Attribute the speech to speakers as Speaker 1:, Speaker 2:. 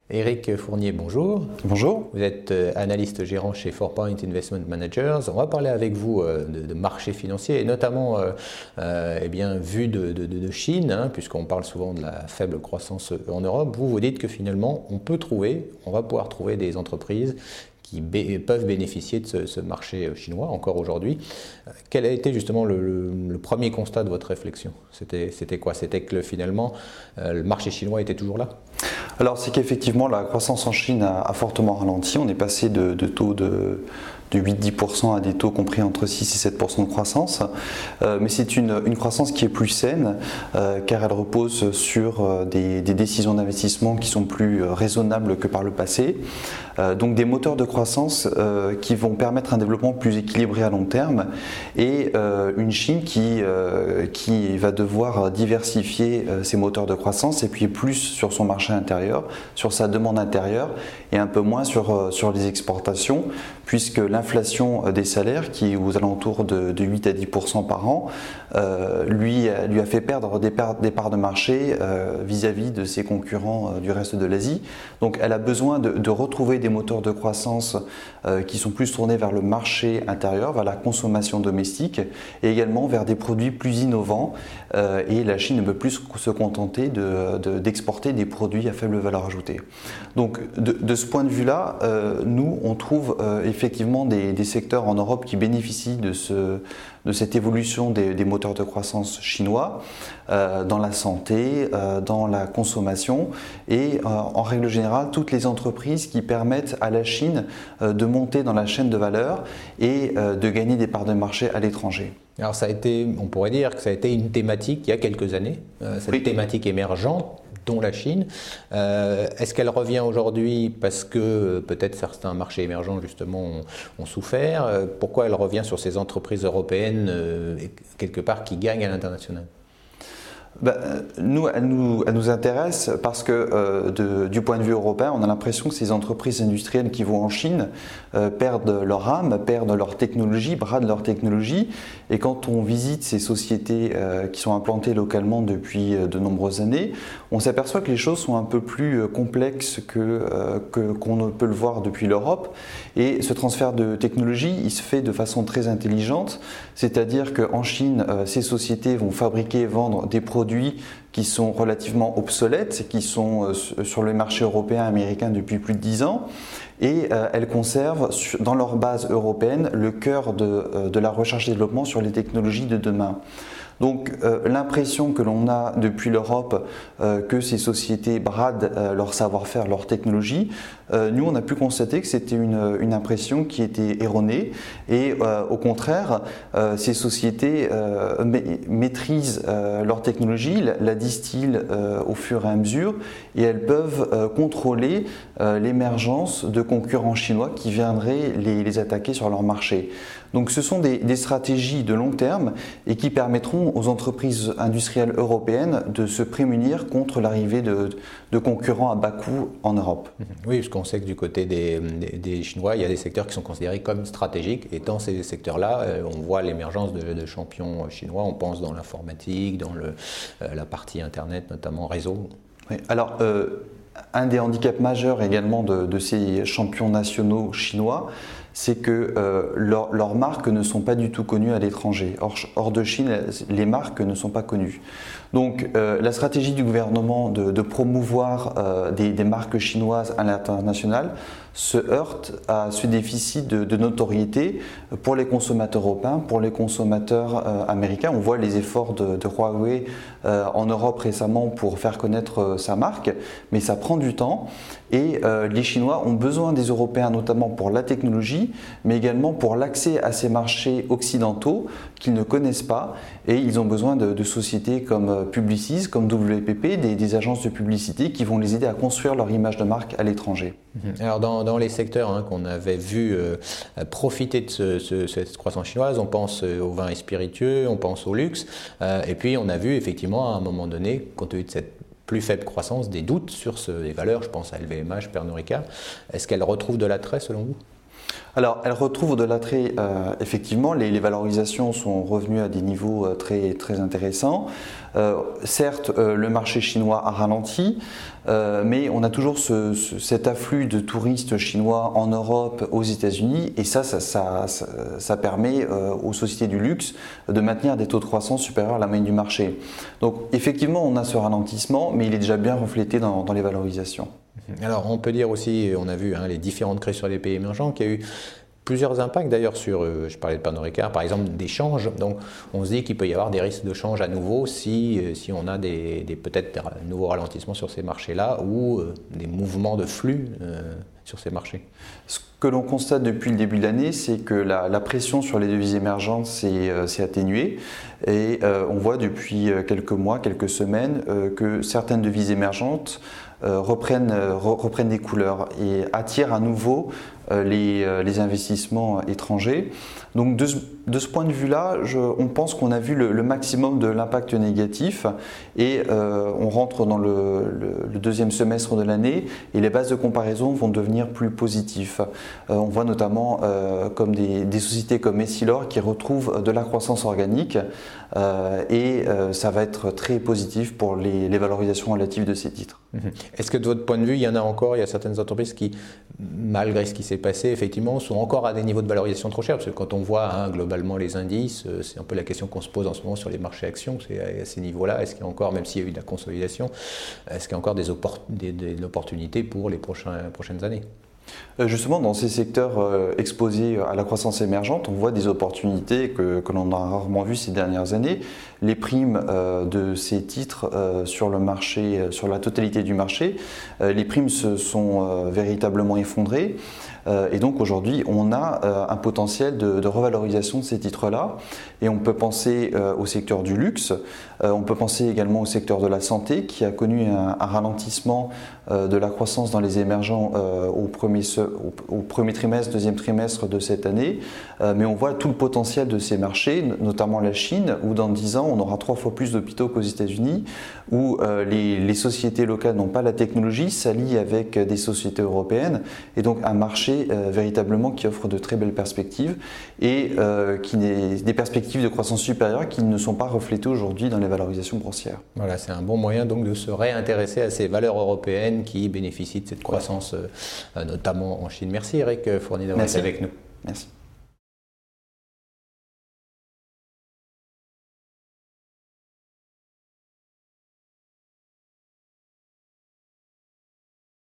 Speaker 1: Éric Fournier, bonjour.
Speaker 2: Bonjour.
Speaker 1: Vous êtes analyste gérant chez 4Point Investment Managers. On va parler avec vous de marché financier et notamment vu de Chine, puisqu'on parle souvent de la faible croissance en Europe. Vous dites que finalement on va pouvoir trouver des entreprises qui peuvent bénéficier de ce marché chinois encore aujourd'hui. Quel a été justement le premier constat de votre réflexion? C'était quoi? C'était que finalement le marché chinois était toujours là?
Speaker 2: Alors c'est qu'effectivement la croissance en Chine a fortement ralenti. On est passé de taux de 8-10% à des taux compris entre 6 et 7% de croissance. Mais c'est une croissance qui est plus saine car elle repose sur des décisions d'investissement qui sont plus raisonnables que par le passé. Donc des moteurs de croissance qui vont permettre un développement plus équilibré à long terme et une Chine qui va devoir diversifier ses moteurs de croissance et puis plus sur son marché intérieur, sur sa demande intérieure et un peu moins sur les exportations puisque l'inflation des salaires qui est aux alentours de 8 à 10% par an lui a fait perdre des parts de marché vis-à-vis de ses concurrents du reste de l'Asie. Donc elle a besoin de retrouver des moteurs de croissance qui sont plus tournés vers le marché intérieur, vers la consommation domestique et également vers des produits plus innovants et la Chine ne peut plus se contenter d'exporter des produits à faible valeur ajoutée. Donc de ce point de vue-là, nous on trouve effectivement des secteurs en Europe qui bénéficient de cette évolution des moteurs de croissance chinois dans la santé, dans la consommation et en règle générale toutes les entreprises qui permettent à la Chine de monter dans la chaîne de valeur et de gagner des parts de marché à l'étranger.
Speaker 1: Alors on pourrait dire que ça a été une thématique il y a quelques années, cette thématique émergente dont la Chine. Est-ce qu'elle revient aujourd'hui parce que peut-être certains marchés émergents justement ont souffert? Pourquoi elle revient sur ces entreprises européennes quelque part qui gagnent à l'international?
Speaker 2: Nous, elle nous intéresse parce que du point de vue européen, on a l'impression que ces entreprises industrielles qui vont en Chine perdent leur âme, perdent leur technologie, bradent leur technologie. Et quand on visite ces sociétés qui sont implantées localement depuis de nombreuses années, on s'aperçoit que les choses sont un peu plus complexes qu'on ne peut le voir depuis l'Europe. Et ce transfert de technologie, il se fait de façon très intelligente, c'est-à-dire qu'en Chine, ces sociétés vont fabriquer et vendre des produits qui sont relativement obsolètes, qui sont sur le marché européen et américain depuis plus de 10 ans et elles conservent dans leur base européenne le cœur de la recherche et développement sur les technologies de demain. Donc l'impression que l'on a depuis l'Europe que ces sociétés bradent leur savoir-faire, leur technologie, nous on a pu constater que c'était une impression qui était erronée et au contraire ces sociétés maîtrisent leur technologie, la distillent au fur et à mesure et elles peuvent contrôler l'émergence de concurrents chinois qui viendraient les attaquer sur leur marché. Donc ce sont des stratégies de long terme et qui permettront aux entreprises industrielles européennes de se prémunir contre l'arrivée de concurrents à bas coût en Europe.
Speaker 1: Oui, parce qu'on sait que du côté des Chinois, il y a des secteurs qui sont considérés comme stratégiques et dans ces secteurs-là, on voit l'émergence de champions chinois, on pense dans l'informatique, dans la partie Internet, notamment réseau.
Speaker 2: Oui, alors un des handicaps majeurs également de ces champions nationaux chinois, c'est que leurs marques ne sont pas du tout connues à l'étranger. Hors de Chine, les marques ne sont pas connues. Donc la stratégie du gouvernement de promouvoir des marques chinoises à l'international se heurte à ce déficit de notoriété pour les consommateurs européens, pour les consommateurs américains. On voit les efforts de Huawei en Europe récemment pour faire connaître sa marque, mais ça prend du temps et les Chinois ont besoin des Européens notamment pour la technologie, mais également pour l'accès à ces marchés occidentaux qu'ils ne connaissent pas et ils ont besoin de sociétés comme Publicis, comme WPP, des agences de publicité qui vont les aider à construire leur image de marque à l'étranger.
Speaker 1: Alors dans les secteurs qu'on avait vu profiter de cette croissance chinoise, on pense aux vins et spiritueux, on pense au luxe, et puis on a vu effectivement à un moment donné, compte tenu de cette plus faible croissance, des doutes sur les valeurs, je pense à LVMH, Pernod Ricard. Est-ce qu'elles retrouvent de l'attrait selon vous ?
Speaker 2: Alors, elle retrouve de l'attrait, effectivement, les valorisations sont revenues à des niveaux très, très intéressants. Certes, le marché chinois a ralenti, mais on a toujours cet afflux de touristes chinois en Europe, aux États-Unis, et ça permet aux sociétés du luxe de maintenir des taux de croissance supérieurs à la moyenne du marché. Donc, effectivement, on a ce ralentissement, mais il est déjà bien reflété dans les valorisations.
Speaker 1: Alors, on peut dire aussi, on a vu les différentes crises sur les pays émergents, qu'il y a eu plusieurs impacts d'ailleurs sur, je parlais de Pernod Ricard, par exemple des changes. Donc, on se dit qu'il peut y avoir des risques de change à nouveau si on a peut-être des nouveaux ralentissements sur ces marchés-là ou des mouvements de flux sur ces marchés.
Speaker 2: Ce que l'on constate depuis le début de l'année, c'est que la pression sur les devises émergentes s'est atténuée et on voit depuis quelques mois, quelques semaines que certaines devises émergentes reprennent des couleurs et attirent à nouveau les investissements étrangers. Donc de ce point de vue-là, on pense qu'on a vu le maximum de l'impact négatif et on rentre dans le deuxième semestre de l'année et les bases de comparaison vont devenir plus positives. On voit notamment comme des sociétés comme Essilor qui retrouvent de la croissance organique et ça va être très positif pour les valorisations relatives de ces titres.
Speaker 1: Est-ce que de votre point de vue, il y a certaines entreprises qui, malgré ce qui s'est passé, effectivement, sont encore à des niveaux de valorisation trop chers? Parce que quand on voit globalement les indices, c'est un peu la question qu'on se pose en ce moment sur les marchés actions, c'est à ces niveaux-là, est-ce qu'il y a encore, même s'il y a eu de la consolidation, est-ce qu'il y a encore de l'opportunité pour les prochaines années?
Speaker 2: Justement, dans ces secteurs exposés à la croissance émergente, on voit des opportunités que l'on a rarement vues ces dernières années. Les primes de ces titres sur le marché, sur la totalité du marché, les primes se sont véritablement effondrées. Et donc aujourd'hui, on a un potentiel de revalorisation de ces titres-là. Et on peut penser au secteur du luxe, on peut penser également au secteur de la santé qui a connu un ralentissement de la croissance dans les émergents au premier trimestre, deuxième trimestre de cette année. Mais on voit tout le potentiel de ces marchés, notamment la Chine, où dans 10 ans, on aura 3 fois plus d'hôpitaux qu'aux États-Unis, où les sociétés locales n'ont pas la technologie, s'allient avec des sociétés européennes, et donc un marché véritablement qui offre de très belles perspectives et des perspectives de croissance supérieure qui ne sont pas reflétées aujourd'hui dans les valorisations boursières.
Speaker 1: Voilà, c'est un bon moyen donc de se réintéresser à ces valeurs européennes qui bénéficient de cette croissance, notamment en Chine. Merci Eric Fournier d'avoir été avec nous.
Speaker 2: Merci.